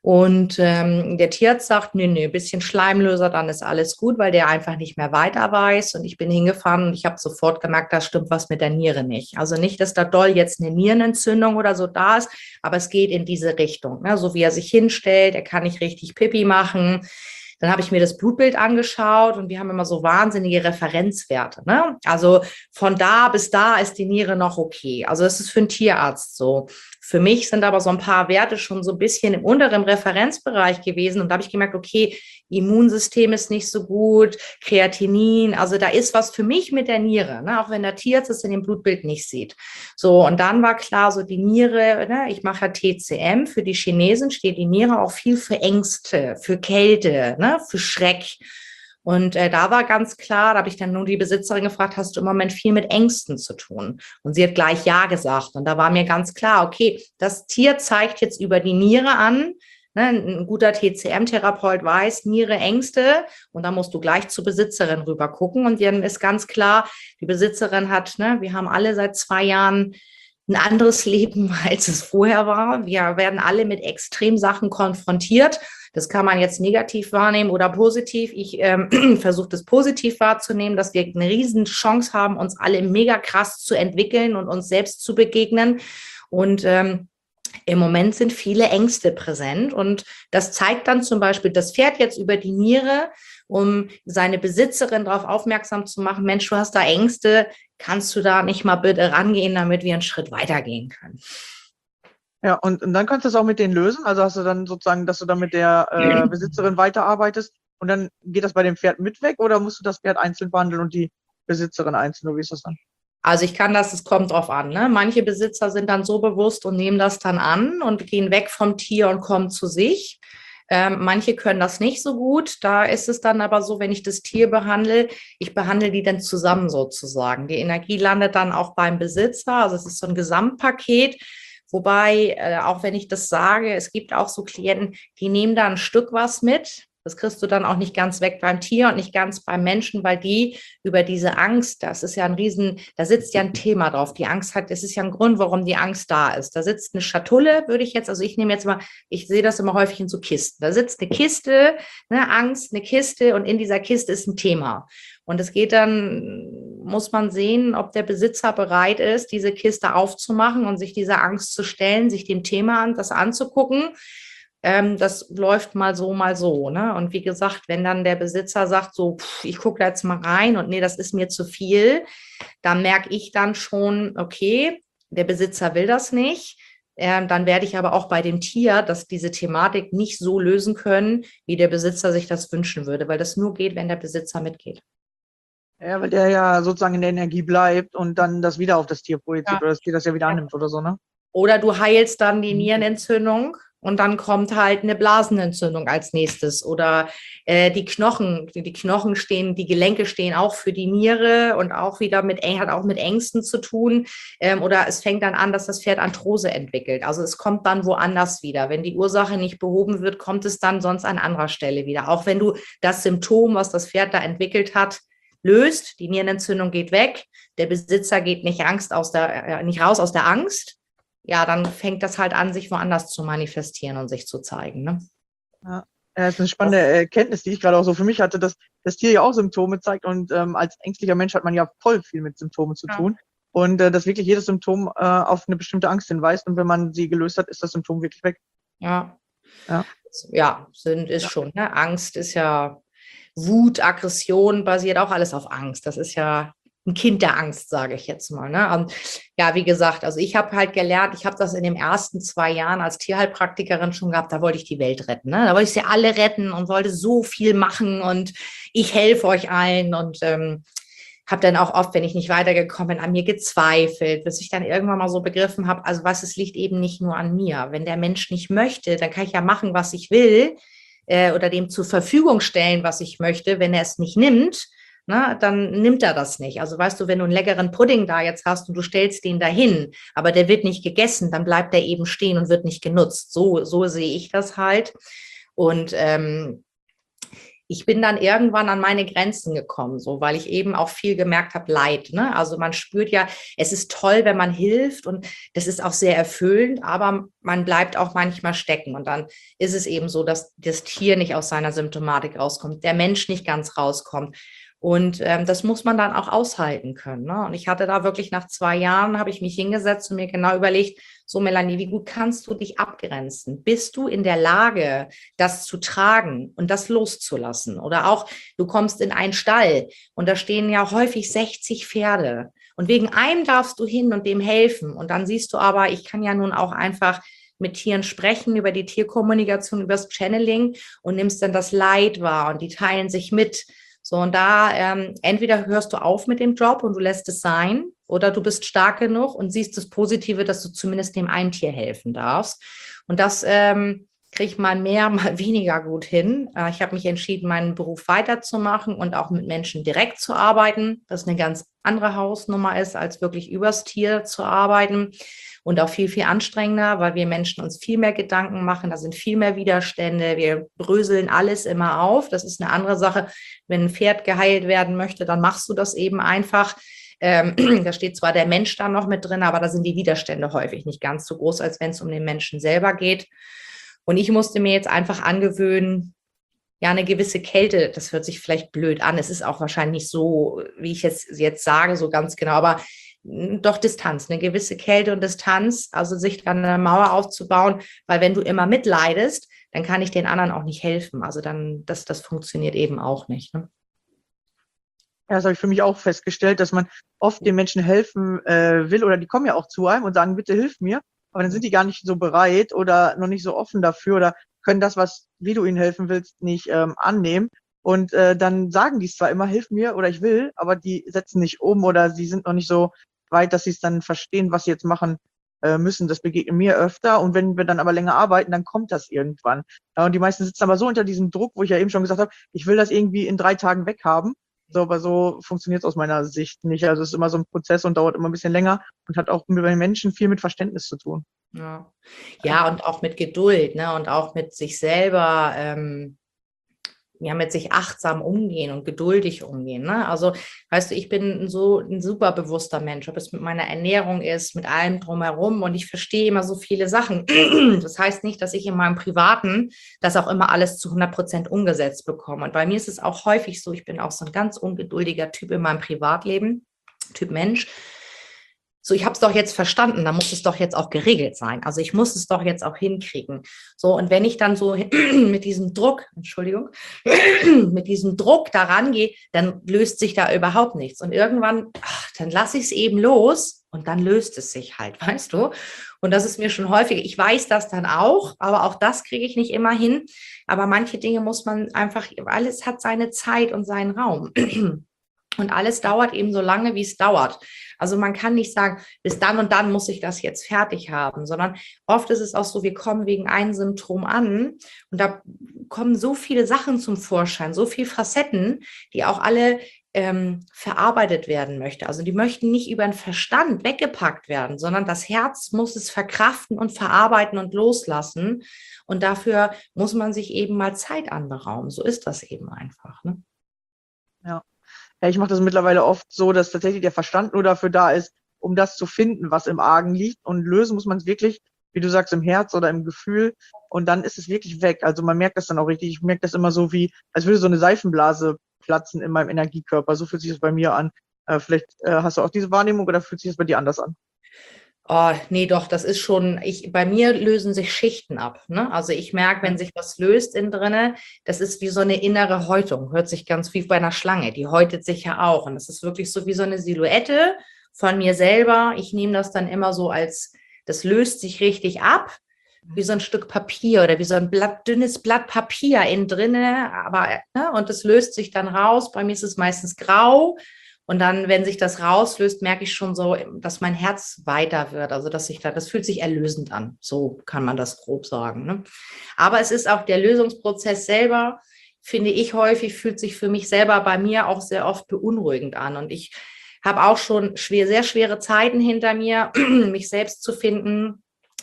Speaker 3: Und ähm, der Tierarzt sagt, nee, nee, bisschen Schleimlöser, dann ist alles gut, weil der einfach nicht mehr weiter weiß. Und ich bin hingefahren und ich habe sofort gemerkt, da stimmt was mit der Niere nicht. Also nicht, dass da doll jetzt eine Nierenentzündung oder so da ist, aber es geht in diese Richtung. Ne? So wie er sich hinstellt, er kann nicht richtig Pipi machen. Dann habe ich mir das Blutbild angeschaut und wir haben immer so wahnsinnige Referenzwerte. Ne? Also von da bis da ist die Niere noch okay. Also das ist für einen Tierarzt so. Für mich sind aber so ein paar Werte schon so ein bisschen im unteren Referenzbereich gewesen. Und da habe ich gemerkt, okay, Immunsystem ist nicht so gut, Kreatinin, also da ist was für mich mit der Niere, ne? Auch wenn der Tierarzt es in dem Blutbild nicht sieht. So, und dann war klar, so die Niere, ne? Ich mache ja T C M, für die Chinesen steht die Niere auch viel für Ängste, für Kälte, ne? Für Schreck. Und äh, da war ganz klar, da habe ich dann nur die Besitzerin gefragt, hast du im Moment viel mit Ängsten zu tun? Und sie hat gleich ja gesagt. Und da war mir ganz klar, okay, das Tier zeigt jetzt über die Niere an, ne, ein guter T C M-Therapeut weiß, Niere, Ängste. Und da musst du gleich zur Besitzerin rüber gucken. Und dann ist ganz klar, die Besitzerin hat, ne, wir haben alle seit zwei Jahren ein anderes Leben, als es vorher war. Wir werden alle mit Extremsachen konfrontiert. Das kann man jetzt negativ wahrnehmen oder positiv. Ich ähm, versuche das positiv wahrzunehmen, dass wir eine riesen Chance haben, uns alle mega krass zu entwickeln und uns selbst zu begegnen. Und ähm, im Moment sind viele Ängste präsent. Und das zeigt dann zum Beispiel das Pferd jetzt über die Niere, um seine Besitzerin darauf aufmerksam zu machen, Mensch, du hast da Ängste, kannst du da nicht mal bitte rangehen, damit wir einen Schritt weitergehen können.
Speaker 2: Ja, und, und dann kannst du es auch mit denen lösen. Also hast du dann sozusagen, dass du dann mit der äh, Besitzerin weiterarbeitest und dann geht das bei dem Pferd mit weg oder musst du das Pferd einzeln behandeln und die Besitzerin einzeln? Oder wie ist das dann?
Speaker 3: Also ich kann das, es kommt drauf an. Ne? Manche Besitzer sind dann so bewusst und nehmen das dann an und gehen weg vom Tier und kommen zu sich. Ähm, manche können das nicht so gut. Da ist es dann aber so, wenn ich das Tier behandle, ich behandle die dann zusammen sozusagen. Die Energie landet dann auch beim Besitzer. Also es ist so ein Gesamtpaket. Wobei, äh, auch wenn ich das sage, es gibt auch so Klienten, die nehmen da ein Stück was mit. Das kriegst du dann auch nicht ganz weg beim Tier und nicht ganz beim Menschen, weil die über diese Angst, das ist ja ein Riesen, da sitzt ja ein Thema drauf. Die Angst hat, das ist ja ein Grund, warum die Angst da ist. Da sitzt eine Schatulle, würde ich jetzt, also ich nehme jetzt mal, ich sehe das immer häufig in so Kisten. Da sitzt eine Kiste, ne, Angst, eine Kiste und in dieser Kiste ist ein Thema. Und es geht dann, muss man sehen, ob der Besitzer bereit ist, diese Kiste aufzumachen und sich dieser Angst zu stellen, sich dem Thema an, das anzugucken. Ähm, das läuft mal so, mal so. Ne? Und wie gesagt, wenn dann der Besitzer sagt, so, pff, ich gucke da jetzt mal rein und nee, das ist mir zu viel, dann merke ich dann schon, okay, der Besitzer will das nicht. Ähm, dann werde ich aber auch bei dem Tier, dass diese Thematik nicht so lösen können, wie der Besitzer sich das wünschen würde, weil das nur geht, wenn der Besitzer mitgeht.
Speaker 2: Ja, weil der ja sozusagen in der Energie bleibt und dann das wieder auf das Tier projiziert
Speaker 3: Ja.
Speaker 2: oder das Tier das ja wieder annimmt oder so, ne?
Speaker 3: Oder du heilst dann die Nierenentzündung und dann kommt halt eine Blasenentzündung als nächstes. Oder äh, die Knochen, die Knochen stehen, die Gelenke stehen auch für die Niere und auch wieder mit, hat auch mit Ängsten zu tun. Ähm, oder es fängt dann an, dass das Pferd Arthrose entwickelt. Also es kommt dann woanders wieder. Wenn die Ursache nicht behoben wird, kommt es dann sonst an anderer Stelle wieder. Auch wenn du das Symptom, was das Pferd da entwickelt hat, löst, die Nierenentzündung geht weg, der Besitzer geht nicht Angst aus der, äh, nicht raus aus der Angst, ja, dann fängt das halt an, sich woanders zu manifestieren und sich zu zeigen. Ne?
Speaker 2: Ja, das ist eine spannende Erkenntnis, die ich gerade auch so für mich hatte, dass das Tier ja auch Symptome zeigt und ähm, als ängstlicher Mensch hat man ja voll viel mit Symptomen zu
Speaker 3: Ja.
Speaker 2: tun und äh, dass wirklich jedes Symptom äh, auf eine bestimmte Angst hinweist und wenn man sie gelöst hat, ist das Symptom wirklich weg.
Speaker 3: Ja,
Speaker 2: Ja,
Speaker 3: ja sind, ist
Speaker 2: Ja.
Speaker 3: schon. Ne? Angst ist ja Wut, Aggression, basiert auch alles auf Angst. Das ist ja ein Kind der Angst, sage ich jetzt mal. Ne? Und ja, wie gesagt, also ich habe halt gelernt, ich habe das in den ersten zwei Jahren als Tierheilpraktikerin schon gehabt, da wollte ich die Welt retten. Ne? Da wollte ich sie alle retten und wollte so viel machen und ich helfe euch allen und ähm, habe dann auch oft, wenn ich nicht weitergekommen bin, an mir gezweifelt, bis ich dann irgendwann mal so begriffen habe, also was, es liegt eben nicht nur an mir. Wenn der Mensch nicht möchte, dann kann ich ja machen, was ich will äh, oder dem zur Verfügung stellen, was ich möchte. Wenn er es nicht nimmt, na, dann nimmt er das nicht. Also weißt du, wenn du einen leckeren Pudding da jetzt hast und du stellst den dahin, aber der wird nicht gegessen, dann bleibt der eben stehen und wird nicht genutzt. So, so sehe ich das halt. Und ähm, ich bin dann irgendwann an meine Grenzen gekommen, so, weil ich eben auch viel gemerkt habe, Leid, ne? Also man spürt ja, es ist toll, wenn man hilft und das ist auch sehr erfüllend, aber man bleibt auch manchmal stecken und dann ist es eben so, dass das Tier nicht aus seiner Symptomatik rauskommt, der Mensch nicht ganz rauskommt. Und ähm, das muss man dann auch aushalten können, ne? Und ich hatte da wirklich nach zwei Jahren, habe ich mich hingesetzt und mir genau überlegt, so Melanie, wie gut kannst du dich abgrenzen? Bist du in der Lage, das zu tragen und das loszulassen? Oder auch, du kommst in einen Stall und da stehen ja häufig sechzig Pferde und wegen einem darfst du hin und dem helfen. Und dann siehst du aber, ich kann ja nun auch einfach mit Tieren sprechen, über die Tierkommunikation, über das Channeling und nimmst dann das Leid wahr und die teilen sich mit. So, und da ähm, entweder hörst du auf mit dem Job und du lässt es sein oder du bist stark genug und siehst das Positive, dass du zumindest dem einen Tier helfen darfst. Und das ähm, kriege ich mal mehr, mal weniger gut hin. Äh, ich habe mich entschieden, meinen Beruf weiterzumachen und auch mit Menschen direkt zu arbeiten, das eine ganz andere Hausnummer ist, als wirklich übers Tier zu arbeiten. Und auch viel, viel anstrengender, weil wir Menschen uns viel mehr Gedanken machen. Da sind viel mehr Widerstände. Wir bröseln alles immer auf. Das ist eine andere Sache. Wenn ein Pferd geheilt werden möchte, dann machst du das eben einfach. Ähm, da steht zwar der Mensch da noch mit drin, aber da sind die Widerstände häufig nicht ganz so groß, als wenn es um den Menschen selber geht. Und ich musste mir jetzt einfach angewöhnen, ja, eine gewisse Kälte, das hört sich vielleicht blöd an. Es ist auch wahrscheinlich nicht so, wie ich es jetzt sage, so ganz genau, aber doch Distanz, eine gewisse Kälte und Distanz, also sich dann eine Mauer aufzubauen, weil wenn du immer mitleidest, dann kann ich den anderen auch nicht helfen. Also dann, das, das funktioniert eben auch nicht. Ne?
Speaker 2: Ja, das habe ich für mich auch festgestellt, dass man oft den Menschen helfen äh, will oder die kommen ja auch zu einem und sagen, bitte hilf mir, aber dann sind die gar nicht so bereit oder noch nicht so offen dafür oder können das, was, wie du ihnen helfen willst, nicht ähm, annehmen. Und äh, dann sagen die es zwar immer, hilf mir oder ich will, aber die setzen nicht um oder sie sind noch nicht so weit, dass sie es dann verstehen, was sie jetzt machen äh, müssen. Das begegnet mir öfter. Und wenn wir dann aber länger arbeiten, dann kommt das irgendwann. Ja, und die meisten sitzen aber so unter diesem Druck, wo ich ja eben schon gesagt habe, ich will das irgendwie in drei Tagen weghaben. So, aber so funktioniert es aus meiner Sicht nicht. Also es ist immer so ein Prozess und dauert immer ein bisschen länger und hat auch mit den Menschen viel mit Verständnis zu tun.
Speaker 3: Ja, ja, und auch mit Geduld, ne? Und auch mit sich selber, ähm, ja, mit sich achtsam umgehen und geduldig umgehen, ne? Also, weißt du, ich bin so ein super bewusster Mensch, ob es mit meiner Ernährung ist, mit allem drumherum und ich verstehe immer so viele Sachen. Das heißt nicht, dass ich in meinem Privaten das auch immer alles zu hundert Prozent umgesetzt bekomme. Und bei mir ist es auch häufig so, ich bin auch so ein ganz ungeduldiger Typ in meinem Privatleben, Typ Mensch. So, ich habe es doch jetzt verstanden, da muss es doch jetzt auch geregelt sein. Also ich muss es doch jetzt auch hinkriegen. So, und wenn ich dann so mit diesem Druck, Entschuldigung, mit diesem Druck da rangehe, dann löst sich da überhaupt nichts. Und irgendwann, ach, dann lasse ich es eben los und dann löst es sich halt, weißt du? Und das ist mir schon häufig, ich weiß das dann auch, aber auch das kriege ich nicht immer hin. Aber manche Dinge muss man einfach, alles hat seine Zeit und seinen Raum. Und alles dauert eben so lange, wie es dauert. Also man kann nicht sagen, bis dann und dann muss ich das jetzt fertig haben, sondern oft ist es auch so, wir kommen wegen einem Symptom an und da kommen so viele Sachen zum Vorschein, so viele Facetten, die auch alle ähm, verarbeitet werden möchten. Also die möchten nicht über den Verstand weggepackt werden, sondern das Herz muss es verkraften und verarbeiten und loslassen. Und dafür muss man sich eben mal Zeit anberaumen. So ist das eben einfach, ne?
Speaker 2: Ja. Ja, ich mache das mittlerweile oft so, dass tatsächlich der Verstand nur dafür da ist, um das zu finden, was im Argen liegt. Und lösen muss man es wirklich, wie du sagst, im Herz oder im Gefühl. Und dann ist es wirklich weg. Also man merkt das dann auch richtig. Ich merke das immer so wie, als würde so eine Seifenblase platzen in meinem Energiekörper. So fühlt sich das bei mir an. Äh, vielleicht äh, hast du auch diese Wahrnehmung oder fühlt sich das bei dir anders an?
Speaker 3: Oh, nee, doch, das ist schon, ich, bei mir lösen sich Schichten ab, ne? Also ich merke, wenn sich was löst innen drinne, das ist wie so eine innere Häutung, hört sich ganz wie bei einer Schlange, die häutet sich ja auch und das ist wirklich so wie so eine Silhouette von mir selber. Ich nehme das dann immer so als, das löst sich richtig ab, wie so ein Stück Papier oder wie so ein Blatt, dünnes Blatt Papier innen drinne, aber, ne? Und das löst sich dann raus, bei mir ist es meistens grau. Und dann, wenn sich das rauslöst, merke ich schon so, dass mein Herz weiter wird. Also, dass sich da, das fühlt sich erlösend an. So kann man das grob sagen, ne? Aber es ist auch der Lösungsprozess selber, finde ich häufig, fühlt sich für mich selber bei mir auch sehr oft beunruhigend an. Und ich habe auch schon schwer, sehr schwere Zeiten hinter mir, mich selbst zu finden,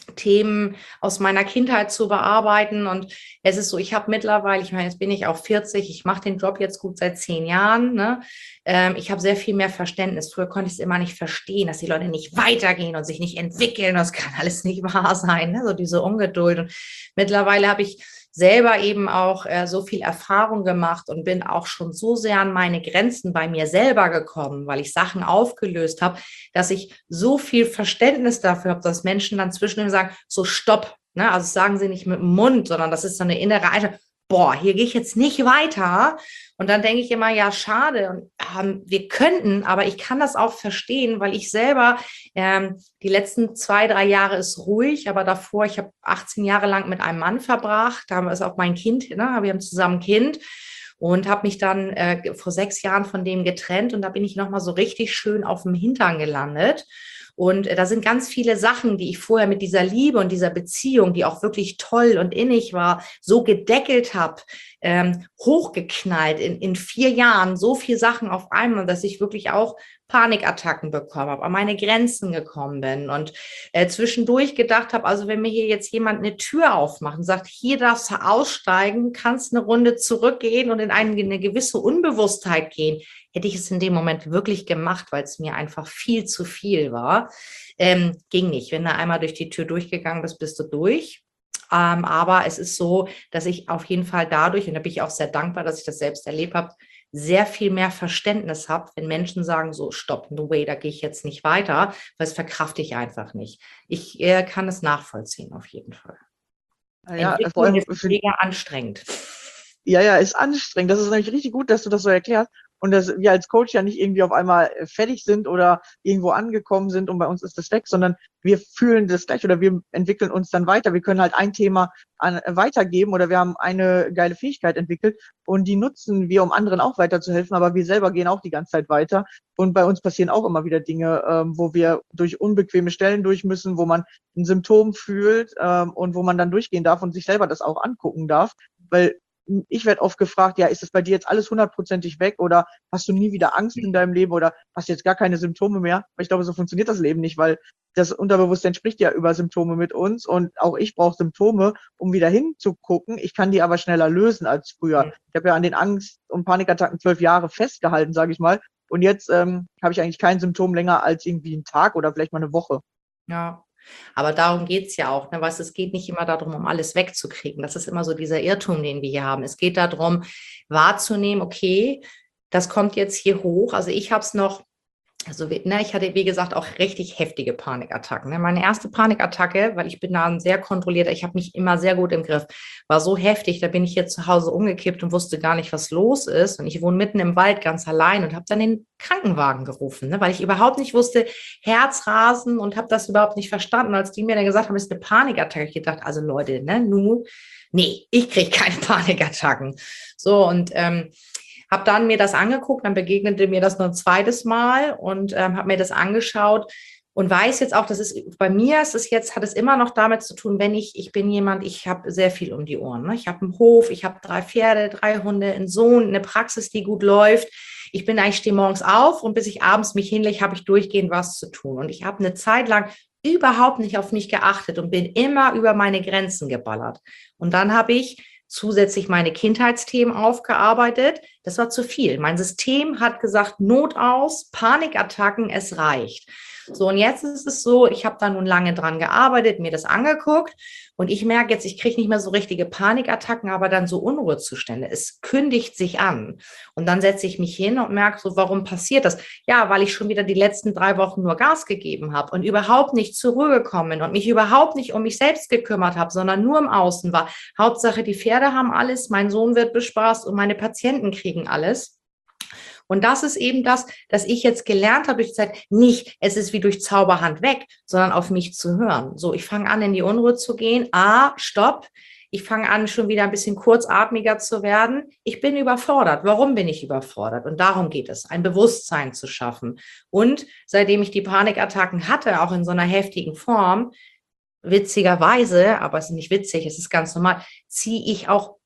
Speaker 3: Themen aus meiner Kindheit zu bearbeiten. Und es ist so, ich habe mittlerweile, ich meine, jetzt bin ich auch vierzig, ich mache den Job jetzt gut seit zehn Jahren. Ne? Ähm, ich habe sehr viel mehr Verständnis. Früher konnte ich es immer nicht verstehen, dass die Leute nicht weitergehen und sich nicht entwickeln. Das kann alles nicht wahr sein, ne? So diese Ungeduld. Und mittlerweile habe ich selber eben auch äh, so viel Erfahrung gemacht und bin auch schon so sehr an meine Grenzen bei mir selber gekommen, weil ich Sachen aufgelöst habe, dass ich so viel Verständnis dafür habe, dass Menschen dann zwischendurch sagen, so stopp, ne? Also das sagen sie nicht mit dem Mund, sondern das ist so eine innere Einstellung, boah, hier gehe ich jetzt nicht weiter. Und dann denke ich immer, ja, schade. Und, ähm, wir könnten, aber ich kann das auch verstehen, weil ich selber, ähm, die letzten zwei, drei Jahre ist ruhig, aber davor, ich habe achtzehn Jahre lang mit einem Mann verbracht, da haben wir es auch mein Kind, ne? Wir haben zusammen ein Kind und habe mich dann äh, vor sechs Jahren von dem getrennt und da bin ich nochmal so richtig schön auf dem Hintern gelandet. Und äh, da sind ganz viele Sachen, die ich vorher mit dieser Liebe und dieser Beziehung, die auch wirklich toll und innig war, so gedeckelt habe, ähm, hochgeknallt in, in vier Jahren, so viele Sachen auf einmal, dass ich wirklich auch Panikattacken bekommen habe, an meine Grenzen gekommen bin und äh, zwischendurch gedacht habe, also wenn mir hier jetzt jemand eine Tür aufmacht und sagt, hier darfst du aussteigen, kannst eine Runde zurückgehen und in eine, eine gewisse Unbewusstheit gehen, hätte ich es in dem Moment wirklich gemacht, weil es mir einfach viel zu viel war. Ähm, ging nicht. Wenn du einmal durch die Tür durchgegangen bist, bist du durch. Ähm, aber es ist so, dass ich auf jeden Fall dadurch, und da bin ich auch sehr dankbar, dass ich das selbst erlebt habe, sehr viel mehr Verständnis habe, wenn Menschen sagen, so stopp, no way, da gehe ich jetzt nicht weiter, weil es verkrafte ich einfach nicht. Ich äh, kann es nachvollziehen, auf jeden Fall.
Speaker 2: Ja, vor
Speaker 3: Entwicklung
Speaker 2: allem
Speaker 3: ist
Speaker 2: für,
Speaker 3: mega anstrengend.
Speaker 2: ja, ja, ist anstrengend. Das ist nämlich richtig gut, dass du das so erklärst. Und dass wir als Coach ja nicht irgendwie auf einmal äh, fertig sind oder irgendwo angekommen sind und bei uns ist das weg, sondern wir fühlen das gleich oder wir entwickeln uns dann weiter. Wir können halt ein Thema an, äh, weitergeben oder wir haben eine geile Fähigkeit entwickelt und die nutzen wir, um anderen auch weiterzuhelfen, aber wir selber gehen auch die ganze Zeit weiter. Und bei uns passieren auch immer wieder Dinge, ähm, wo wir durch unbequeme Stellen durch müssen, wo man ein Symptom fühlt ähm, und wo man dann durchgehen darf und sich selber das auch angucken darf, weil ich werde oft gefragt, ja, ist das bei dir jetzt alles hundertprozentig weg oder hast du nie wieder Angst in deinem Leben oder hast du jetzt gar keine Symptome mehr? Aber ich glaube, so funktioniert das Leben nicht, weil das Unterbewusstsein spricht ja über Symptome mit uns und auch ich brauche Symptome, um wieder hinzugucken. Ich kann die aber schneller lösen als früher. Ich habe ja an den Angst- und Panikattacken zwölf Jahre festgehalten, sage ich mal. Und jetzt ähm, habe ich eigentlich kein Symptom länger als irgendwie einen Tag oder vielleicht mal eine Woche.
Speaker 3: Ja. Aber darum geht es ja auch, ne? Weißt, es geht nicht immer darum, um alles wegzukriegen. Das ist immer so dieser Irrtum, den wir hier haben. Es geht darum, wahrzunehmen, okay, das kommt jetzt hier hoch. Also ich habe es noch, also ne, ich hatte, wie gesagt, auch richtig heftige Panikattacken. Ne? Meine erste Panikattacke, weil ich bin da ein sehr kontrollierter, ich habe mich immer sehr gut im Griff, war so heftig, da bin ich hier zu Hause umgekippt und wusste gar nicht, was los ist. Und ich wohne mitten im Wald ganz allein und habe dann den Krankenwagen gerufen, ne? Weil ich überhaupt nicht wusste, Herzrasen und habe das überhaupt nicht verstanden. Als die mir dann gesagt haben, es ist eine Panikattacke, ich gedacht, also Leute, ne, nu, nee, ich kriege keine Panikattacken. So und ähm, habe dann mir das angeguckt, dann begegnete mir das noch ein zweites Mal und ähm, habe mir das angeschaut und weiß jetzt auch, das ist bei mir ist es jetzt, hat es immer noch damit zu tun, wenn ich, ich bin jemand, ich habe sehr viel um die Ohren. Ne? Ich habe einen Hof, ich habe drei Pferde, drei Hunde, einen Sohn, eine Praxis, die gut läuft. Ich bin eigentlich, stehe morgens auf und bis ich abends mich hinlege, habe ich durchgehend was zu tun. Und ich habe eine Zeit lang überhaupt nicht auf mich geachtet und bin immer über meine Grenzen geballert. Und dann habe ich zusätzlich meine Kindheitsthemen aufgearbeitet. Das war zu viel. Mein System hat gesagt, Not aus, Panikattacken, es reicht. So, und jetzt ist es so, ich habe da nun lange dran gearbeitet, mir das angeguckt und ich merke jetzt, ich kriege nicht mehr so richtige Panikattacken, aber dann so Unruhezustände. Es kündigt sich an. Und dann setze ich mich hin und merke so, warum passiert das? Ja, weil ich schon wieder die letzten drei Wochen nur Gas gegeben habe und überhaupt nicht zur Ruhe gekommen bin und mich überhaupt nicht um mich selbst gekümmert habe, sondern nur im Außen war. Hauptsache, die Pferde haben alles, mein Sohn wird bespaßt und meine Patienten kriegen alles. Und das ist eben das, dass ich jetzt gelernt habe durch die Zeit, nicht, es ist wie durch Zauberhand weg, sondern auf mich zu hören. So, ich fange an, in die Unruhe zu gehen. Ah, stopp. Ich fange an, schon wieder ein bisschen kurzatmiger zu werden. Ich bin überfordert. Warum bin ich überfordert? Und darum geht es, ein Bewusstsein zu schaffen. Und seitdem ich die Panikattacken hatte, auch in so einer heftigen Form, witzigerweise, aber es ist nicht witzig, es ist ganz normal, ziehe ich auch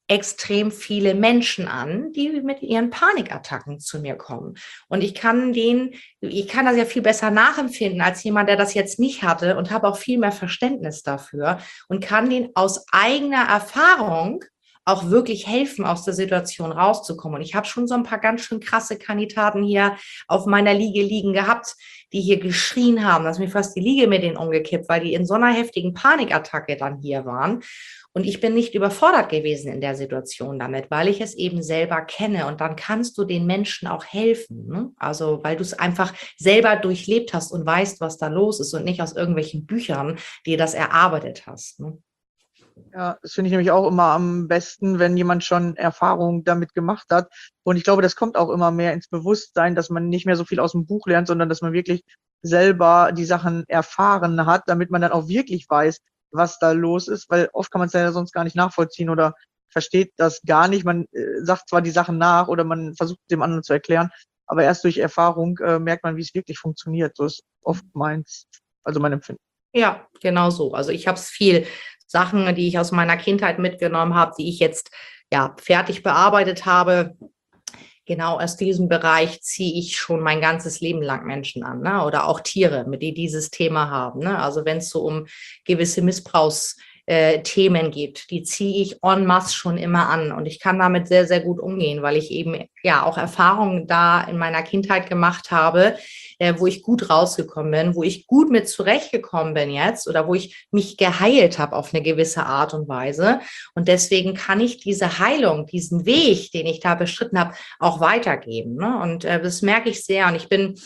Speaker 3: extrem viele Menschen an, die mit ihren Panikattacken zu mir kommen. Und ich kann denen, ich kann das ja viel besser nachempfinden als jemand, der das jetzt nicht hatte, und habe auch viel mehr Verständnis dafür und kann denen aus eigener Erfahrung auch wirklich helfen, aus der Situation rauszukommen. Und ich habe schon so ein paar ganz schön krasse Kandidaten hier auf meiner Liege liegen gehabt, die hier geschrien haben, dass mir fast die Liege mit denen umgekippt, weil die in so einer heftigen Panikattacke dann hier waren. Und ich bin nicht überfordert gewesen in der Situation damit, weil ich es eben selber kenne. Und dann kannst du den Menschen auch helfen. Ne? Also, weil du es einfach selber durchlebt hast und weißt, was da los ist und nicht aus irgendwelchen Büchern dir das erarbeitet hast. Ne?
Speaker 2: Ja, das finde ich nämlich auch immer am besten, wenn jemand schon Erfahrung damit gemacht hat. Und ich glaube, das kommt auch immer mehr ins Bewusstsein, dass man nicht mehr so viel aus dem Buch lernt, sondern dass man wirklich selber die Sachen erfahren hat, damit man dann auch wirklich weiß, was da los ist, weil oft kann man es ja sonst gar nicht nachvollziehen oder versteht das gar nicht. Man äh, sagt zwar die Sachen nach oder man versucht dem anderen zu erklären, aber erst durch Erfahrung äh, merkt man, wie es wirklich funktioniert. So ist oft meins, also mein Empfinden.
Speaker 3: Ja, genau so. Also ich habe es viel Sachen, die ich aus meiner Kindheit mitgenommen habe, die ich jetzt ja fertig bearbeitet habe. Genau aus diesem Bereich ziehe ich schon mein ganzes Leben lang Menschen an, ne? Oder auch Tiere, mit denen dieses Thema haben. Ne? Also wenn es so um gewisse Missbrauchsthemen geht, die ziehe ich en masse schon immer an. Und ich kann damit sehr, sehr gut umgehen, weil ich eben ja auch Erfahrungen da in meiner Kindheit gemacht habe, äh, wo ich gut rausgekommen bin, wo ich gut mit zurechtgekommen bin jetzt oder wo ich mich geheilt habe auf eine gewisse Art und Weise. Und deswegen kann ich diese Heilung, diesen Weg, den ich da beschritten habe, auch weitergeben. Ne? Und äh, das merke ich sehr. Und ich bin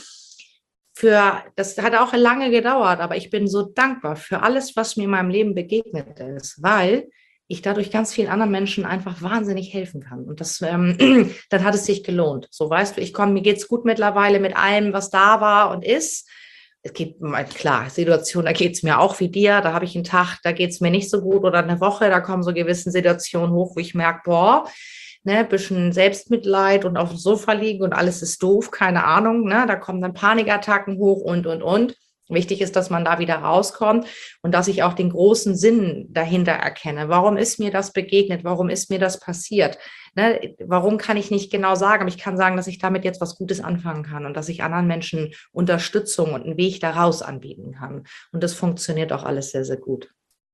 Speaker 3: für, das hat auch lange gedauert, aber ich bin so dankbar für alles, was mir in meinem Leben begegnet ist, weil ich dadurch ganz vielen anderen Menschen einfach wahnsinnig helfen kann. Und das, ähm, dann hat es sich gelohnt. So, weißt du, ich komme, mir geht's gut mittlerweile mit allem, was da war und ist. Es geht, klar, Situation, da geht's mir auch wie dir. Da habe ich einen Tag, da geht's mir nicht so gut oder eine Woche, da kommen so gewisse Situationen hoch, wo ich merke, boah, ne, bisschen Selbstmitleid und auf dem Sofa liegen und alles ist doof, keine Ahnung, ne, da kommen dann Panikattacken hoch und, und, und. Wichtig ist, dass man da wieder rauskommt und dass ich auch den großen Sinn dahinter erkenne. Warum ist mir das begegnet? Warum ist mir das passiert? Ne? Warum kann ich nicht genau sagen? Aber ich kann sagen, dass ich damit jetzt was Gutes anfangen kann und dass ich anderen Menschen Unterstützung und einen Weg daraus anbieten kann. Und das funktioniert auch alles sehr, sehr gut.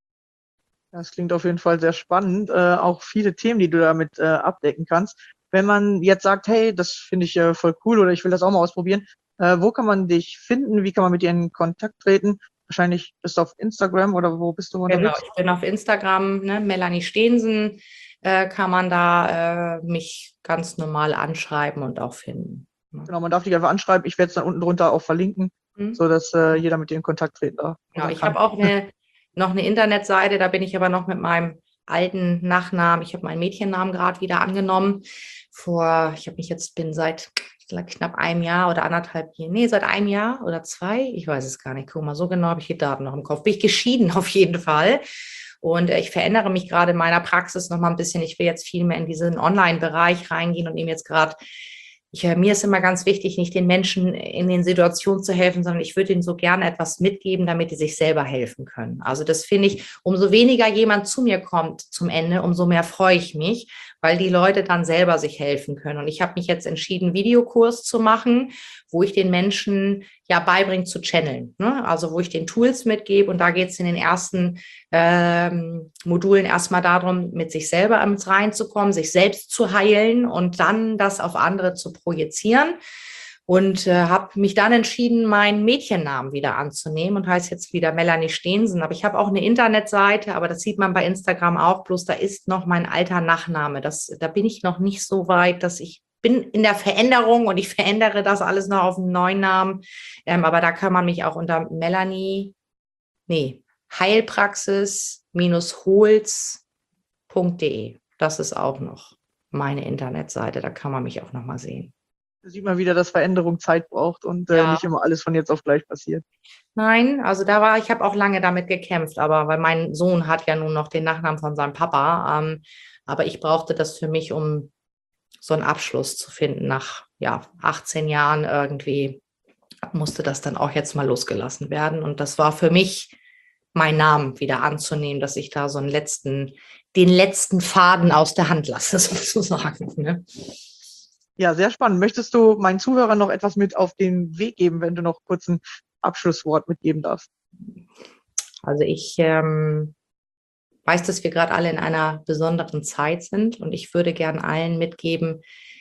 Speaker 2: Das klingt auf jeden Fall sehr spannend. Äh, auch viele Themen, die du damit äh, abdecken kannst. Wenn man jetzt sagt, hey, das finde ich äh, voll cool oder ich will das auch mal ausprobieren, äh, wo kann man dich finden? Wie kann man mit dir in Kontakt treten? Wahrscheinlich bist du auf Instagram oder wo bist du unterwegs?
Speaker 3: Genau, ich bin auf Instagram, ne, Melanie Steensen, äh, kann man da äh, mich ganz normal anschreiben und auch finden. Ne?
Speaker 2: Genau, man darf dich einfach anschreiben. Ich werde es dann unten drunter auch verlinken,
Speaker 3: Hm?
Speaker 2: so dass äh, jeder mit dir in Kontakt treten darf.
Speaker 3: Genau, ich
Speaker 2: kann.
Speaker 3: habe auch eine, noch eine Internetseite, da bin ich aber noch mit meinem alten Nachnamen, ich habe meinen Mädchennamen gerade wieder angenommen. Vor, ich habe mich jetzt, bin seit knapp einem Jahr oder anderthalb Jahren, nee, seit einem Jahr oder zwei, ich weiß es gar nicht, guck mal, so genau habe ich die Daten noch im Kopf. Bin ich geschieden auf jeden Fall. Und äh, ich verändere mich gerade in meiner Praxis noch mal ein bisschen. Ich will jetzt viel mehr in diesen Online-Bereich reingehen und nehme jetzt gerade, ich, äh, mir ist immer ganz wichtig, nicht den Menschen in den Situationen zu helfen, sondern ich würde ihnen so gerne etwas mitgeben, damit die sich selber helfen können. Also das finde ich, umso weniger jemand zu mir kommt zum Ende, umso mehr freue ich mich, weil die Leute dann selber sich helfen können. Und ich habe mich jetzt entschieden, einen Videokurs zu machen, wo ich den Menschen ja beibringe zu channeln. Ne? Also wo ich den Tools mitgebe und da geht es in den ersten ähm, Modulen erstmal darum, mit sich selber ins reinzukommen, sich selbst zu heilen und dann das auf andere zu projizieren. Und äh, habe mich dann entschieden, meinen Mädchennamen wieder anzunehmen und heißt jetzt wieder Melanie Steensen. Aber ich habe auch eine Internetseite, aber das sieht man bei Instagram auch, bloß da ist noch mein alter Nachname. Das, da bin ich noch nicht so weit, dass ich bin in der Veränderung und ich verändere das alles noch auf einen neuen Namen. Ähm, aber da kann man mich auch unter Melanie, nee, Heilpraxis-Holz punkt de. Das ist auch noch meine Internetseite. Da kann man mich auch noch mal sehen.
Speaker 2: Da sieht man wieder, dass Veränderung Zeit braucht und äh,
Speaker 3: Ja.
Speaker 2: nicht immer alles von jetzt auf gleich passiert.
Speaker 3: Nein, also da war, ich habe auch lange damit gekämpft, aber weil mein Sohn hat ja nun noch den Nachnamen von seinem Papa, ähm, aber ich brauchte das für mich, um so einen Abschluss zu finden. Nach ja, achtzehn Jahren irgendwie musste das dann auch jetzt mal losgelassen werden und das war für mich, meinen Namen wieder anzunehmen, dass ich da so einen letzten den letzten Faden aus der Hand lasse, sozusagen. Ne?
Speaker 2: Ja, sehr spannend. Möchtest du meinen Zuhörern noch etwas mit auf den Weg geben, wenn du noch kurz ein Abschlusswort mitgeben darfst?
Speaker 3: Also ich ähm, weiß, dass wir gerade alle in einer besonderen Zeit sind und ich würde gern allen mitgeben,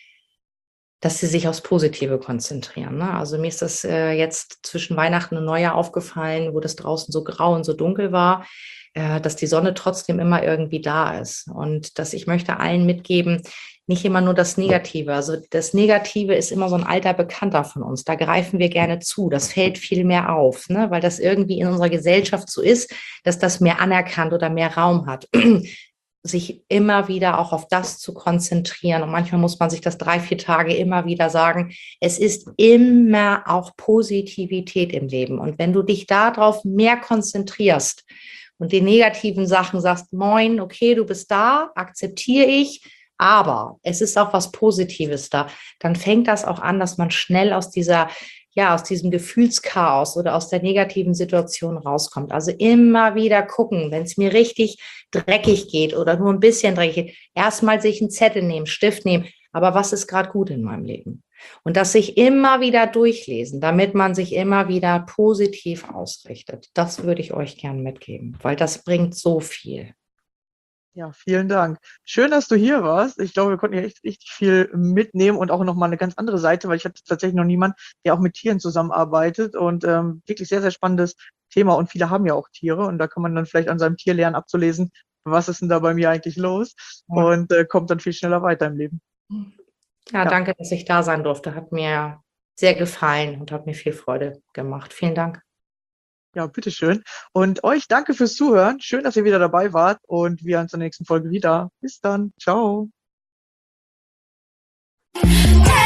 Speaker 3: dass sie sich aufs Positive konzentrieren. Ne? Also mir ist das äh, jetzt zwischen Weihnachten und Neujahr aufgefallen, wo das draußen so grau und so dunkel war, äh, dass die Sonne trotzdem immer irgendwie da ist. Und dass ich möchte allen mitgeben, nicht immer nur das Negative. Also das Negative ist immer so ein alter Bekannter von uns. Da greifen wir gerne zu. Das fällt viel mehr auf, ne? Weil das irgendwie in unserer Gesellschaft so ist, dass das mehr anerkannt oder mehr Raum hat. Sich immer wieder auch auf das zu konzentrieren. Und manchmal muss man sich das drei, vier Tage immer wieder sagen, es ist immer auch Positivität im Leben. Und wenn du dich darauf mehr konzentrierst und die negativen Sachen sagst, moin, okay, du bist da, akzeptiere ich, aber es ist auch was Positives da, dann fängt das auch an, dass man schnell aus dieser, ja, aus diesem Gefühlschaos oder aus der negativen Situation rauskommt. Also immer wieder gucken, wenn es mir richtig dreckig geht oder nur ein bisschen dreckig geht, erstmal sich einen Zettel nehmen, Stift nehmen, aber was ist gerade gut in meinem Leben? Und das sich immer wieder durchlesen, damit man sich immer wieder positiv ausrichtet. Das würde ich euch gerne mitgeben, weil das bringt so viel.
Speaker 2: Ja, vielen Dank. Schön, dass du hier warst. Ich glaube, wir konnten hier echt richtig viel mitnehmen und auch nochmal eine ganz andere Seite, weil ich hatte tatsächlich noch niemanden, der auch mit Tieren zusammenarbeitet und ähm, wirklich sehr, sehr spannendes Thema. Und viele haben ja auch Tiere und da kann man dann vielleicht an seinem Tier lernen abzulesen, was ist denn da bei mir eigentlich los,
Speaker 3: Ja.
Speaker 2: und äh, kommt dann viel schneller weiter im Leben.
Speaker 3: Ja,
Speaker 2: Ja.
Speaker 3: danke, dass ich da sein durfte. Hat mir sehr gefallen und hat mir viel Freude gemacht. Vielen Dank.
Speaker 2: Ja, bitteschön. Und euch danke fürs Zuhören. Schön, dass ihr wieder dabei wart und wir uns in der nächsten Folge wieder. Bis dann. Ciao.
Speaker 1: Hey,